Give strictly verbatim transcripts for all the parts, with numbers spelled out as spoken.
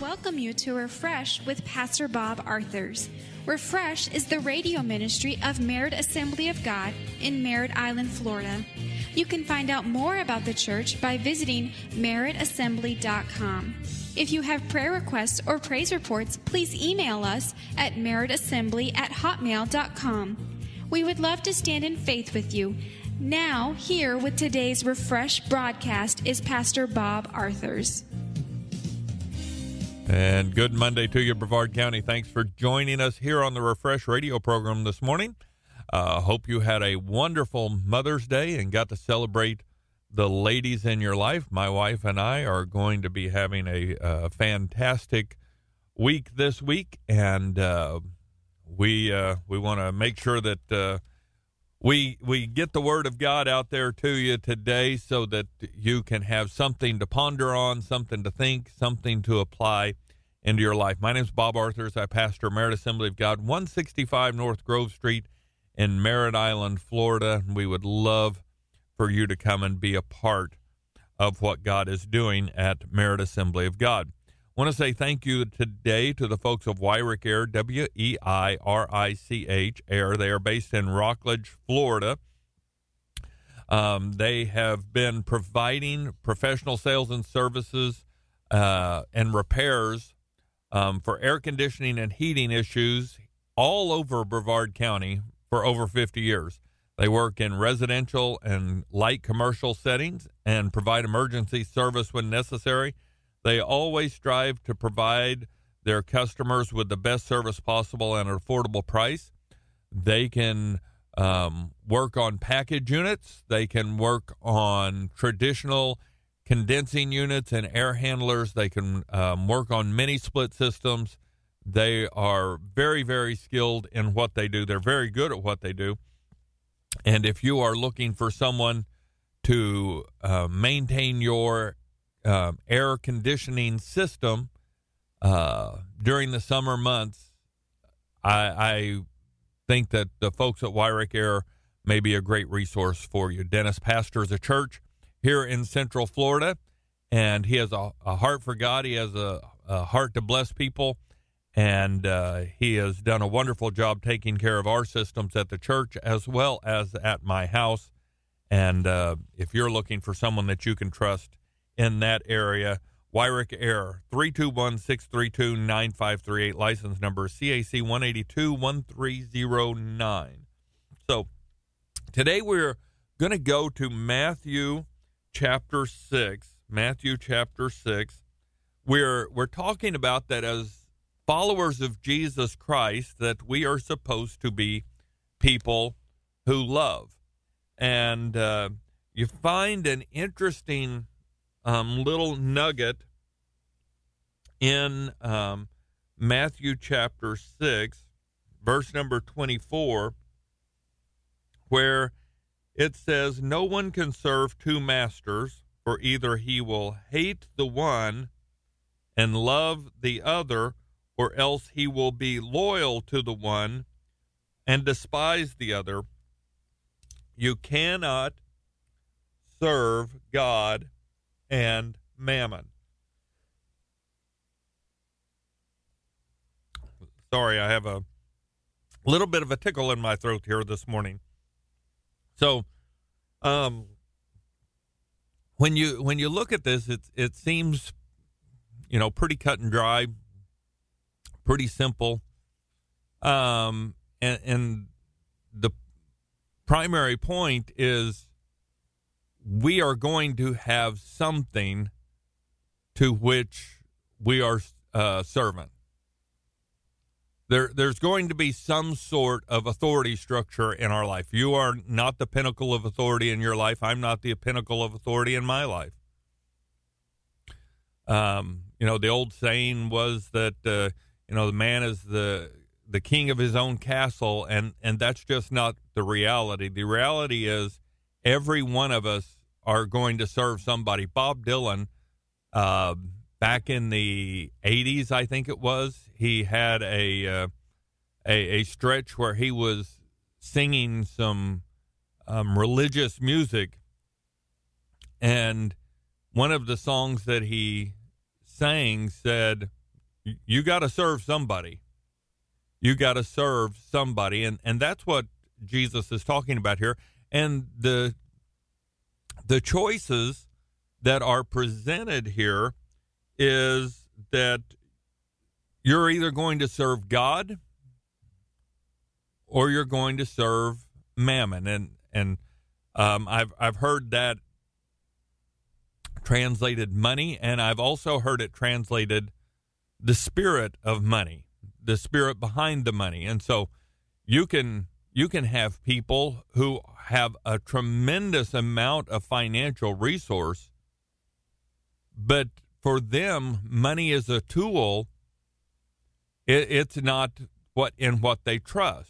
welcome you to Refresh with Pastor Bob Arthurs. Refresh is the radio ministry of Merritt Assembly of God in Merritt Island, Florida. You can find out more about the church by visiting merritt assembly dot com. If you have prayer requests or praise reports, please email us at merritt assembly at hotmail dot com. We would love to stand in faith with you. Now, here with today's Refresh broadcast is Pastor Bob Arthurs. And good Monday to you, Brevard County. Thanks for joining us here on the Refresh radio program this morning. Uh, hope you had a wonderful Mother's Day and got to celebrate the ladies in your life. My wife and I are going to be having a uh, fantastic week this week, and uh, we uh, we want to make sure that uh, we we get the Word of God out there to you today so that you can have something to ponder on, something to think, something to apply into your life. My name is Bob Arthurs. I pastor Merritt Assembly of God, one sixty-five North Grove Street in Merritt Island, Florida. We would love for you to come and be a part of what God is doing at Merritt Assembly of God. I want to say thank you today to the folks of Weirich Air, W E I R I C H Air. They are based in Rockledge, Florida. Um, they have been providing professional sales and services uh, and repairs um, for air conditioning and heating issues all over Brevard County for over fifty years. They work in residential and light commercial settings and provide emergency service when necessary. They always strive to provide their customers with the best service possible at an affordable price. They can um, work on package units. They can work on traditional condensing units and air handlers. They can um, work on mini split systems. They are very, very skilled in what they do. They're very good at what they do. And if you are looking for someone to uh, maintain your uh, air conditioning system uh, during the summer months, I, I think that the folks at Weirich Air may be a great resource for you. Dennis pastors a church here in Central Florida, and he has a, a heart for God. He has a, a heart to bless people. And uh, he has done a wonderful job taking care of our systems at the church as well as at my house. And uh, if you're looking for someone that you can trust in that area, Weirich Air, three two one, six three two, nine five three eight, license number C A C one eight two, one three zero nine. So today we're going to go to Matthew chapter six. Matthew chapter six. We're, we're talking about that as followers of Jesus Christ, that we are supposed to be people who love. And uh, you find an interesting um, little nugget in um, Matthew chapter six, verse number twenty-four, where it says, "No one can serve two masters, for either he will hate the one and love the other, or else he will be loyal to the one and despise the other. You cannot serve God and mammon." Sorry, I have a little bit of a tickle in my throat here this morning. So, um, when you when you look at this, it it seems, you know, pretty cut and dry. Pretty simple. Um, and, and the primary point is we are going to have something to which we are uh, servant. There, there's going to be some sort of authority structure in our life. You are not the pinnacle of authority in your life. I'm not the pinnacle of authority in my life. Um, you know, the old saying was that, uh, You know, the man is the the king of his own castle, and, and that's just not the reality. The reality is every one of us are going to serve somebody. Bob Dylan, uh, back in the eighties, I think it was, he had a, uh, a a stretch where he was singing some um, religious music, and one of the songs that he sang said, you got to serve somebody. You got to serve somebody. And, and that's what Jesus is talking about here. And the the choices that are presented here is that you're either going to serve God or you're going to serve mammon. And and um, I've I've heard that translated money, and I've also heard it translated the spirit of money, the spirit behind the money. And so you can you can have people who have a tremendous amount of financial resource, but for them, money is a tool. It, it's not what in what they trust.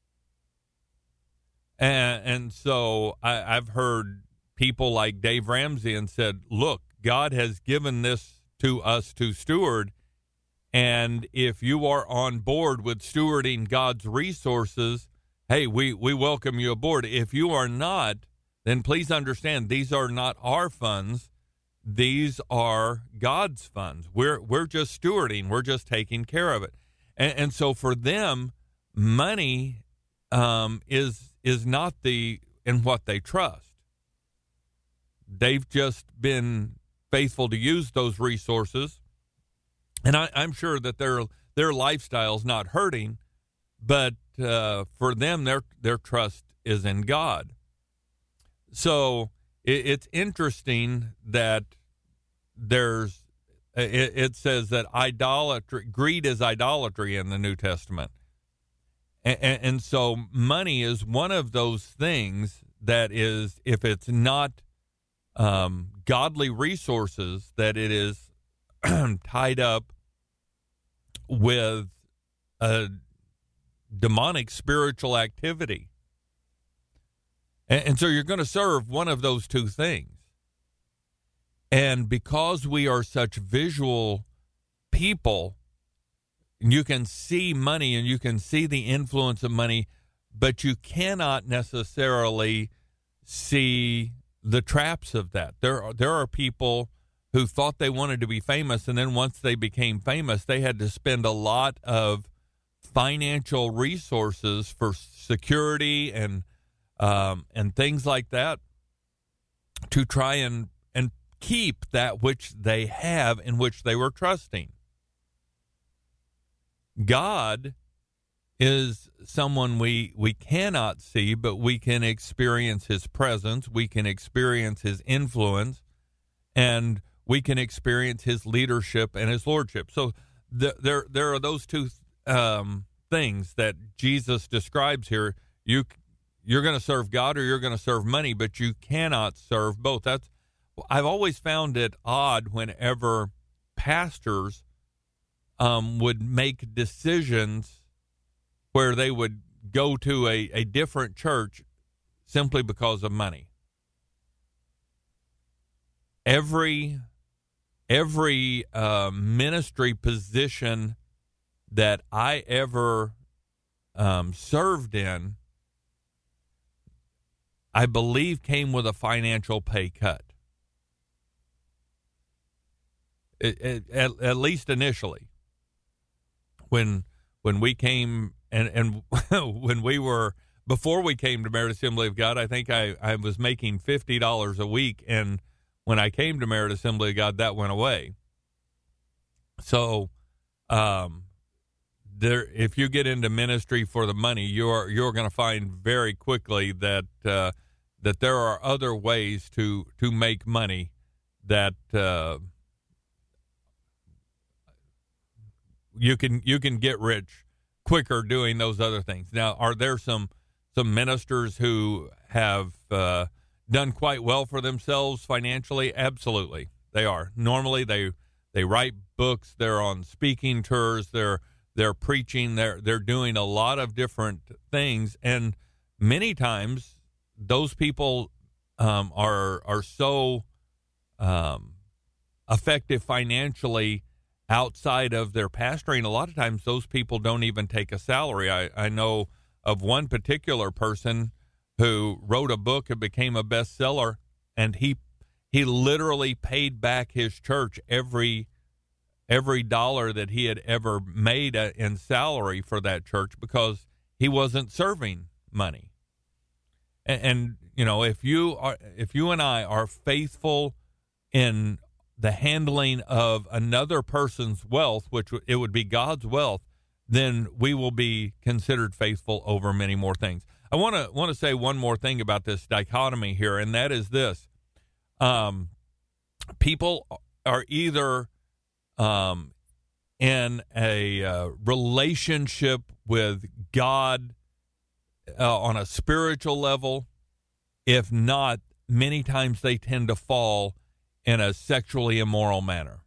And, and so I, I've heard people like Dave Ramsey and said, look, God has given this to us to steward. And if you are on board with stewarding God's resources, hey, we, we welcome you aboard. If you are not, then please understand these are not our funds. These are God's funds. We're we're just stewarding. We're just taking care of it. And, and so for them, money um, is is not the in what they trust. They've just been faithful to use those resources. And I, I'm sure that their their lifestyle's not hurting, but uh, for them, their their trust is in God. So it, it's interesting that there's it, it says that idolatry, greed is idolatry in the New Testament, and, and, and so money is one of those things that is, if it's not um, godly resources, that it is tied up with a demonic spiritual activity. And, and so you're going to serve one of those two things. And because we are such visual people, you can see money and you can see the influence of money, but you cannot necessarily see the traps of that. There are, there are people who thought they wanted to be famous, and then once they became famous, they had to spend a lot of financial resources for security and um, and things like that to try and and keep that which they have, in which they were trusting. God is someone we we cannot see, but we can experience his presence, we can experience his influence, and we can experience his leadership and his lordship. So the, there there are those two um, things that Jesus describes here. You you're going to serve God or you're going to serve money, but you cannot serve both. That's I've always found it odd whenever pastors um, would make decisions where they would go to a, a different church simply because of money. Every every uh, ministry position that I ever um, served in, I believe came with a financial pay cut. It, it, at, at least initially, when when we came and and when we were before we came to Merit Assembly of God, I think I, I was making fifty dollars a week, and when I came to Merit Assembly of God, that went away. So, um, there, if you get into ministry for the money, you're you're going to find very quickly that uh, that there are other ways to to make money that. Uh, You can you can get rich quicker doing those other things. Now, are there some some ministers who have uh, done quite well for themselves financially? Absolutely, they are. Normally, they they write books. They're on speaking tours. They're they're preaching. They're they're doing a lot of different things, and many times those people um, are are so um, effective financially. Outside of their pastoring, a lot of times those people don't even take a salary. I, I know of one particular person who wrote a book and became a bestseller, and he he literally paid back his church every every dollar that he had ever made in salary for that church because he wasn't serving money. And, and you know, if you are, if you and I are faithful in the handling of another person's wealth, which it would be God's wealth, then we will be considered faithful over many more things. I want to want to say one more thing about this dichotomy here, and that is this: um, people are either um, in a uh, relationship with God uh, on a spiritual level. If not, many times they tend to fall in a sexually immoral manner.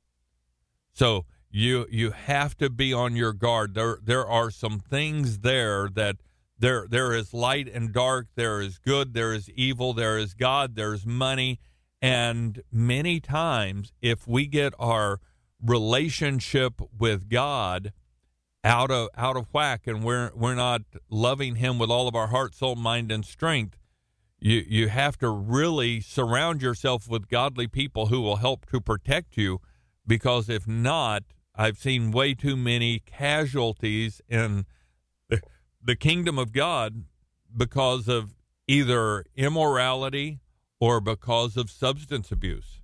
So you you have to be on your guard. There there are some things there that there there is light and dark, there is good, there is evil, there is God, there is money, and many times if we get our relationship with God out of out of whack and we're we're not loving him with all of our heart, soul, mind, and strength, You you have to really surround yourself with godly people who will help to protect you, because if not, I've seen way too many casualties in the, the kingdom of God because of either immorality or because of substance abuse.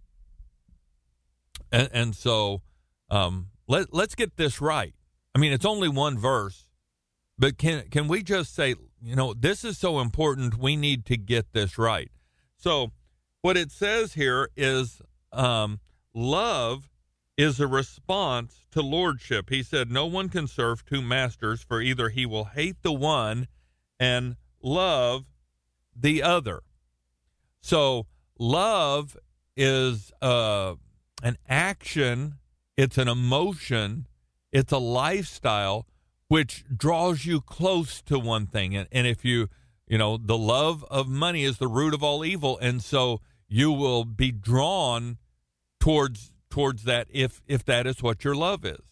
And, and so um, let, let's get this right. I mean, it's only one verse, but can can we just say, you know, this is so important, we need to get this right. So what it says here is um, love is a response to lordship. He said, no one can serve two masters, for either he will hate the one and love the other. So love is uh, an action, it's an emotion, it's a lifestyle which draws you close to one thing. And, and if you, you know, the love of money is the root of all evil. And so you will be drawn towards towards that if if that is what your love is.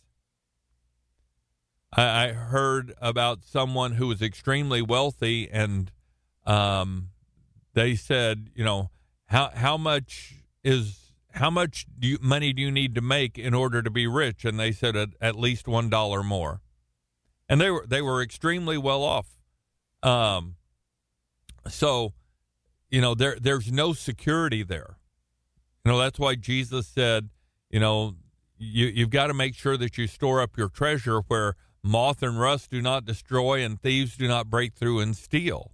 I, I heard about someone who was extremely wealthy, and um, they said, you know, how how much is how much do you, money do you need to make in order to be rich? And they said at, at least one dollar more. And they were they were extremely well off. Um, so, you know, there there's no security there. You know, that's why Jesus said, you know, you, you've got to make sure that you store up your treasure where moth and rust do not destroy and thieves do not break through and steal.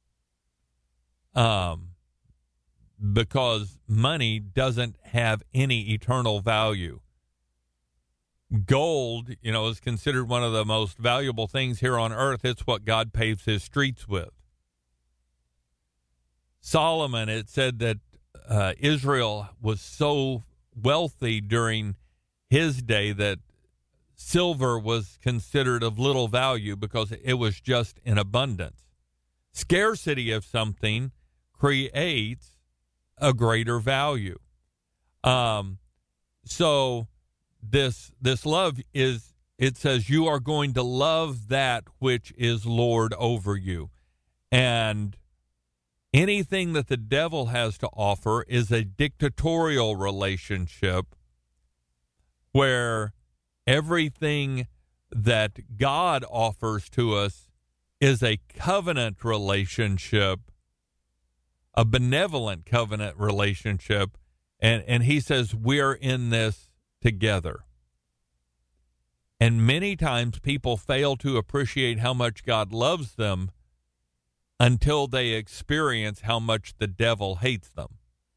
Um, because money doesn't have any eternal value. Gold, you know, is considered one of the most valuable things here on earth. It's what God paves his streets with. Solomon, it said that uh, Israel was so wealthy during his day that silver was considered of little value because it was just in abundance. Scarcity of something creates a greater value. Um, so this this love is, it says you are going to love that which is Lord over you. And anything that the devil has to offer is a dictatorial relationship where everything that God offers to us is a covenant relationship, a benevolent covenant relationship, and, and he says we're in this together. And many times people fail to appreciate how much God loves them until they experience how much the devil hates them.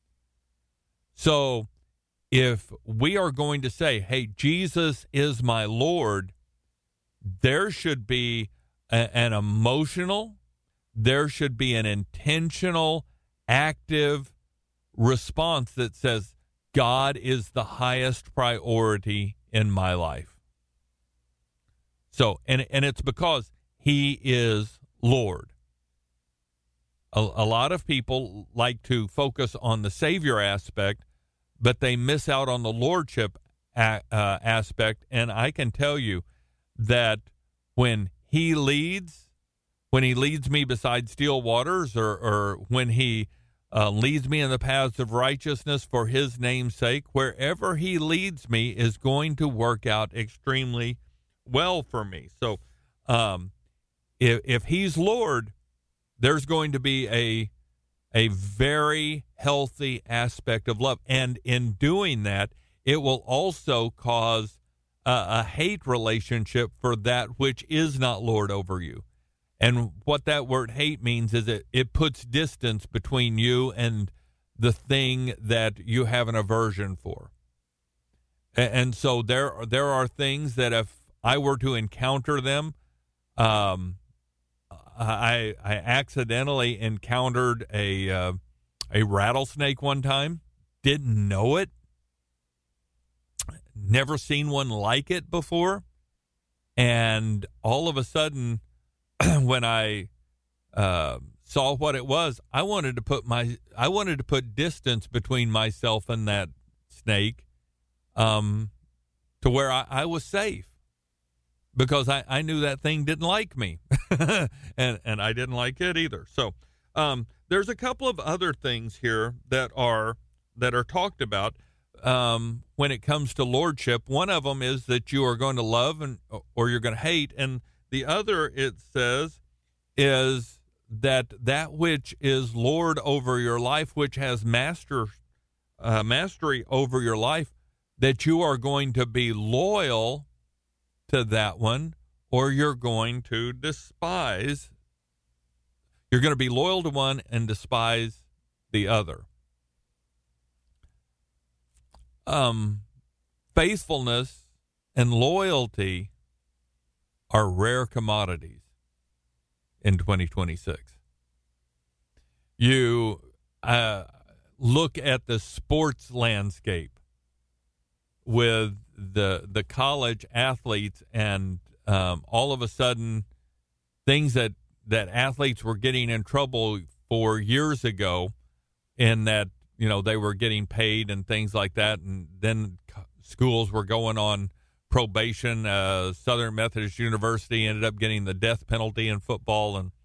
So if we are going to say, hey, Jesus is my Lord, there should be a, an emotional, there should be an intentional, active response that says, God is the highest priority in my life. So, and, and it's because he is Lord. A, a lot of people like to focus on the Savior aspect, but they miss out on the Lordship a, uh, aspect. And I can tell you that when he leads, when he leads me beside still waters, or, or when he uh, leads me in the paths of righteousness for his name's sake. Wherever he leads me is going to work out extremely well for me. So um, if, if he's Lord, there's going to be a a very healthy aspect of love. And in doing that, it will also cause a, a hate relationship for that which is not Lord over you. And what that word hate means is it, it puts distance between you and the thing that you have an aversion for. And, and so there, there are things that if I were to encounter them, um, I I accidentally encountered a uh, a rattlesnake one time. Didn't know it. Never seen one like it before. And all of a sudden, when I uh, saw what it was, I wanted to put my I wanted to put distance between myself and that snake, um, to where I, I was safe. Because I, I knew that thing didn't like me, and and I didn't like it either. So um, there's a couple of other things here that are that are talked about um, when it comes to lordship. One of them is that you are going to love and or you're going to hate, and the other, it says, is that that which is Lord over your life, which has master uh, mastery over your life, that you are going to be loyal to that one, or you're going to despise. You're going to be loyal to one and despise the other. Um, faithfulness and loyalty are rare commodities in twenty twenty-six. You uh, look at the sports landscape with the the college athletes, and um, all of a sudden things that, that athletes were getting in trouble for years ago, in that, you know, they were getting paid and things like that, and then schools were going on probation. uh, Southern Methodist University ended up getting the death penalty in football and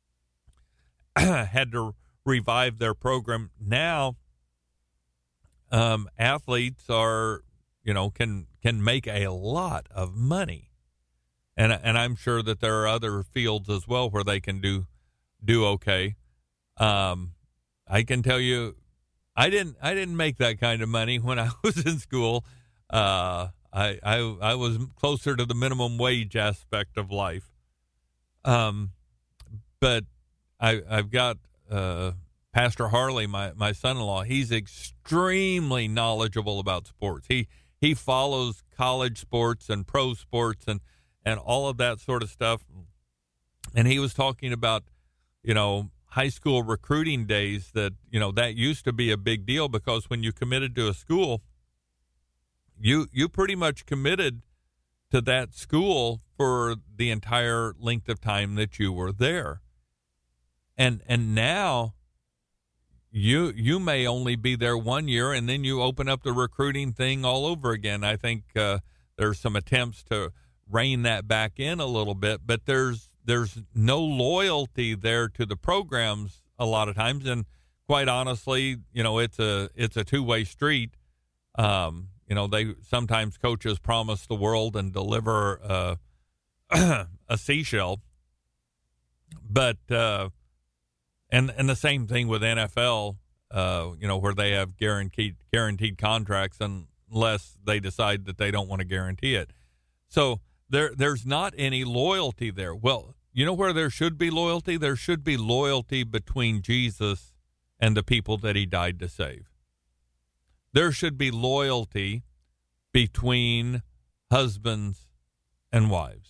had to revive their program. Now um, athletes are you know, can can make a lot of money, and and I'm sure that there are other fields as well where they can do do okay. Um, I can tell you, I didn't I didn't make that kind of money when I was in school. Uh, I I I was closer to the minimum wage aspect of life. Um, but I I've got uh, Pastor Harley, my my son-in-law. He's extremely knowledgeable about sports. He He follows college sports and pro sports and, and all of that sort of stuff. And he was talking about, you know, high school recruiting days, that, you know, that used to be a big deal, because when you committed to a school, you you pretty much committed to that school for the entire length of time that you were there. And and now You you may only be there one year, and then you open up the recruiting thing all over again. I think uh, there's some attempts to rein that back in a little bit, but there's there's no loyalty there to the programs a lot of times, and quite honestly, you know, it's a it's a two-way street. Um, you know, they sometimes coaches promise the world and deliver uh, a seashell, but. Uh, And and the same thing with N F L, uh, you know, where they have guaranteed guaranteed contracts unless they decide that they don't want to guarantee it. So there there's not any loyalty there. Well, you know where there should be loyalty? There should be loyalty between Jesus and the people that he died to save. There should be loyalty between husbands and wives.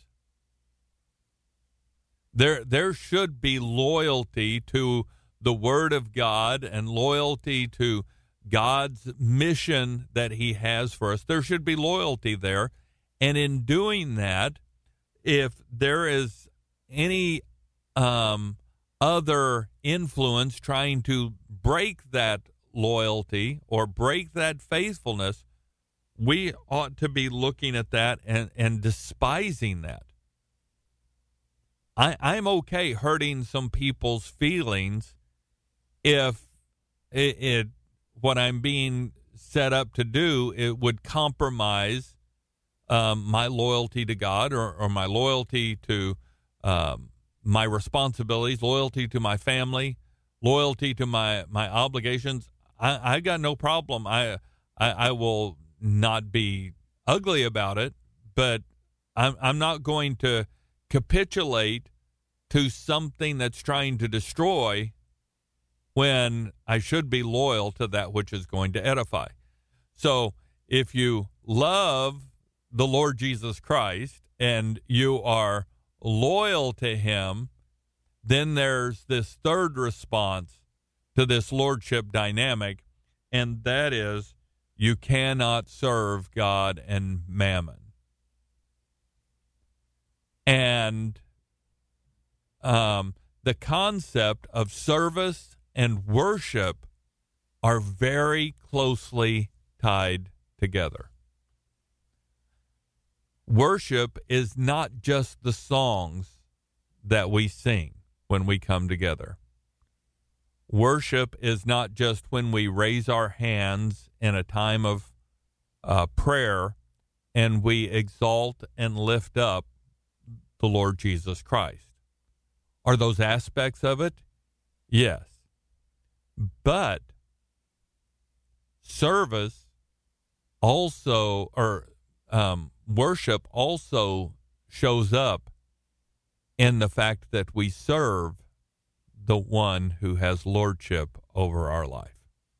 There there should be loyalty to the Word of God and loyalty to God's mission that he has for us. There should be loyalty there. And in doing that, if there is any um, other influence trying to break that loyalty or break that faithfulness, we ought to be looking at that and, and despising that. I, I'm okay hurting some people's feelings if it, it what I'm being set up to do, it would compromise um, my loyalty to God or, or my loyalty to um, my responsibilities, loyalty to my family, loyalty to my, my obligations. I, I got no problem. I, I I will not be ugly about it, but I'm I'm not going to capitulate to something that's trying to destroy when I should be loyal to that which is going to edify. So if you love the Lord Jesus Christ and you are loyal to him, then there's this third response to this lordship dynamic, and that is you cannot serve God and mammon. And um, the concept of service and worship are very closely tied together. Worship is not just the songs that we sing when we come together. Worship is not just when we raise our hands in a time of uh, prayer and we exalt and lift up the Lord Jesus Christ. Are those aspects of it? Yes. But service also, or um, worship also shows up in the fact that we serve the one who has lordship over our life.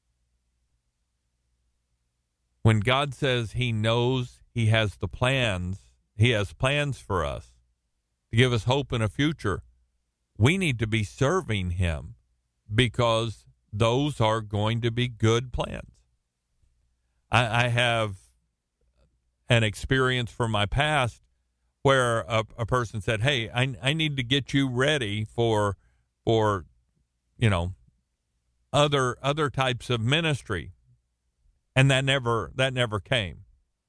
When God says he knows he has the plans, he has plans for us to give us hope in a future, we need to be serving him because those are going to be good plans. I, I have an experience from my past where a, a person said, hey, I, I need to get you ready for, for, you know, other, other types of ministry. And that never, that never came.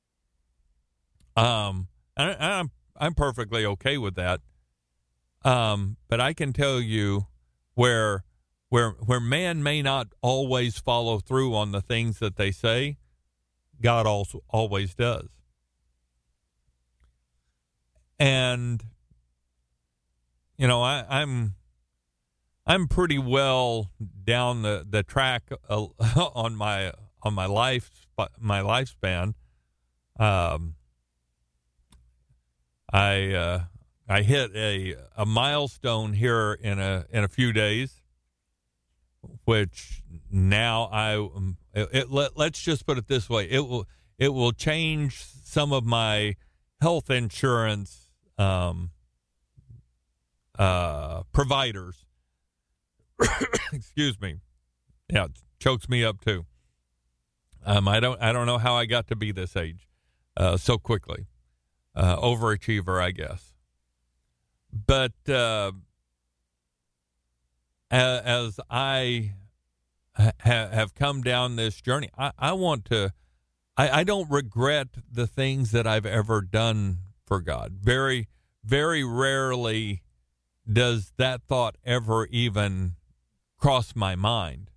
Um, I, I'm, I'm perfectly okay with that. Um, but I can tell you where, where, where man may not always follow through on the things that they say, God also always does. And, you know, I, I'm, I'm pretty well down the, the track uh, on my, on my life, my lifespan. Um, I, uh, I hit a, a milestone here in a, in a few days, which now I, it, it, let, let's just put it this way. It will, it will change some of my health insurance Um, uh, providers. Excuse me. Yeah, it chokes me up too. Um, I don't, I don't know how I got to be this age, uh, so quickly. Uh, overachiever, I guess. But, uh, as, as I ha- have come down this journey, I, I want to, I, I don't regret the things that I've ever done for God. Very, very rarely does that thought ever even cross my mind.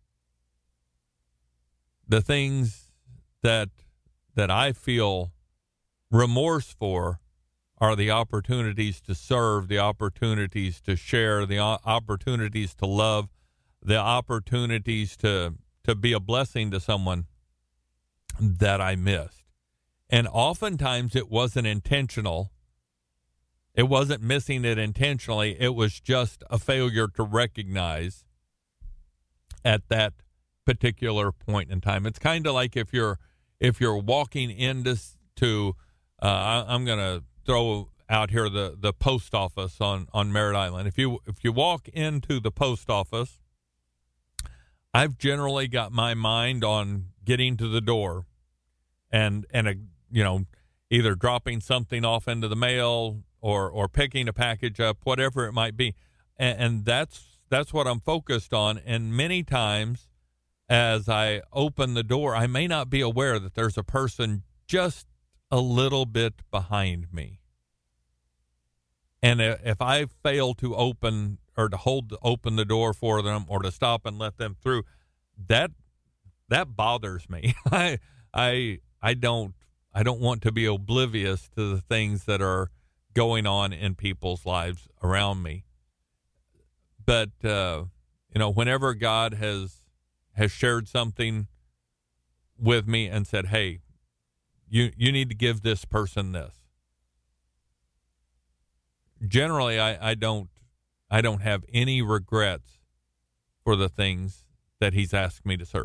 The things that that I feel remorse for are the opportunities to serve, the opportunities to share, the opportunities to love, the opportunities to to be a blessing to someone that I missed. And oftentimes it wasn't intentional. It wasn't missing it intentionally. It was just a failure to recognize at that particular point in time. It's kind of like if you're if you're walking into to uh, I'm going to throw out here the, the post office on, on Merritt Island. If you if you walk into the post office, I've generally got my mind on getting to the door and and a you know, either dropping something off into the mail or, or picking a package up, whatever it might be. And, and that's, that's what I'm focused on. And many times as I open the door, I may not be aware that there's a person just a little bit behind me. And if I fail to open or to hold open the door for them or to stop and let them through, that that bothers me. I I I don't I don't want to be oblivious to the things that are going on in people's lives around me. But uh, you know, whenever God has has shared something with me and said, "Hey, you you need to give this person this," generally, I, I don't I don't have any regrets for the things that He's asked me to serve.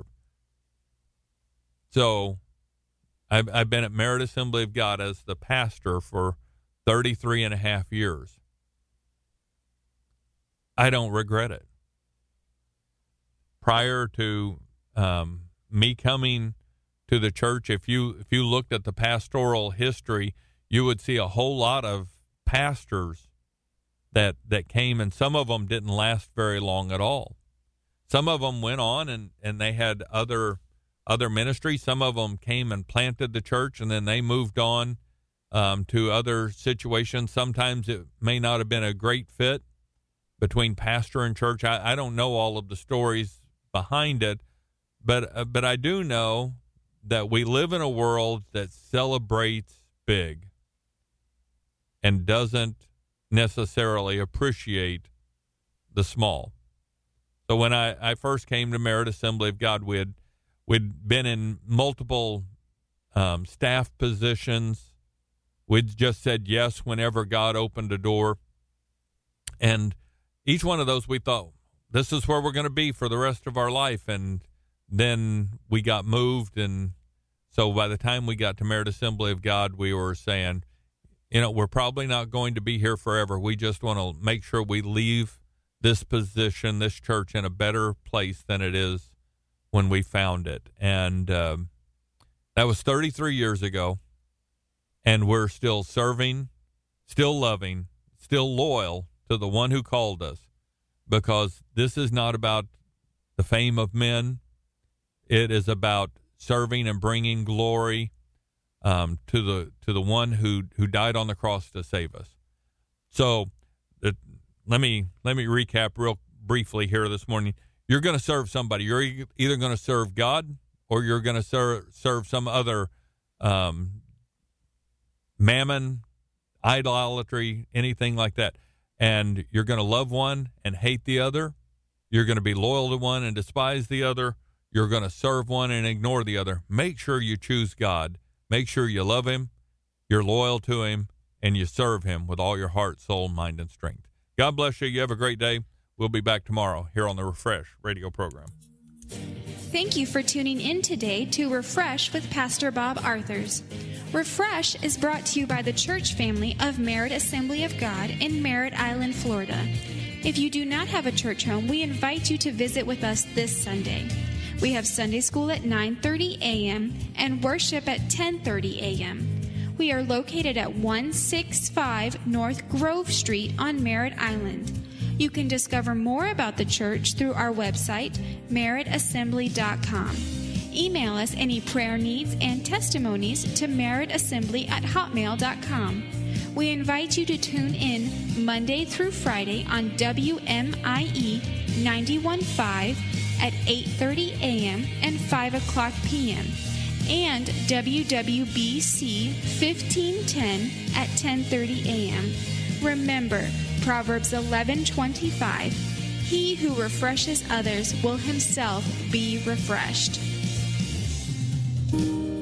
So, I've I've been at Merit Assembly of God as the pastor for thirty-three and a half years. I don't regret it. Prior to um, me coming to the church, if you if you looked at the pastoral history, you would see a whole lot of pastors that that came, and some of them didn't last very long at all. Some of them went on and, and they had other other ministries. Some of them came and planted the church, and then they moved on um, to other situations. Sometimes it may not have been a great fit between pastor and church. I, I don't know all of the stories behind it, but uh, but I do know that we live in a world that celebrates big and doesn't necessarily appreciate the small. So when I, I first came to Merit Assembly of God, we'd, we'd been in multiple um, staff positions. We'd just said yes whenever God opened a door. And each one of those we thought, this is where we're going to be for the rest of our life. And then we got moved. And so by the time we got to Merit Assembly of God, we were saying, you know, we're probably not going to be here forever. We just want to make sure we leave this position, this church, in a better place than it is when we found it. And um, that was thirty-three years ago. And we're still serving, still loving, still loyal to the one who called us, because this is not about the fame of men. It is about serving and bringing glory um, to the to the one who who died on the cross to save us. So the, let me let me recap real briefly here this morning. You're going to serve somebody. You're either going to serve God or you're going to serve serve some other um, mammon, idolatry, anything like that. And you're going to love one and hate the other. You're going to be loyal to one and despise the other. You're going to serve one and ignore the other. Make sure you choose God. Make sure you love Him, you're loyal to Him, and you serve Him with all your heart, soul, mind, and strength. God bless you. You have a great day. We'll be back tomorrow here on the Refresh radio program. Thank you for tuning in today to Refresh with Pastor Bob Arthurs. Refresh is brought to you by the church family of Merit Assembly of God in Merritt Island, Florida. If you do not have a church home, we invite you to visit with us this Sunday. We have Sunday school at nine thirty a.m. and worship at ten thirty a.m. We are located at one sixty-five North Grove Street on Merritt Island. You can discover more about the church through our website, merritt assembly dot com. Email us any prayer needs and testimonies to merrittassembly at hotmail dot com. We invite you to tune in Monday through Friday on W M I E ninety-one point five at eight thirty a.m. and five o'clock p.m. and W W B C fifteen ten at ten thirty a.m. Remember, Proverbs eleven twenty-five, he who refreshes others will himself be refreshed.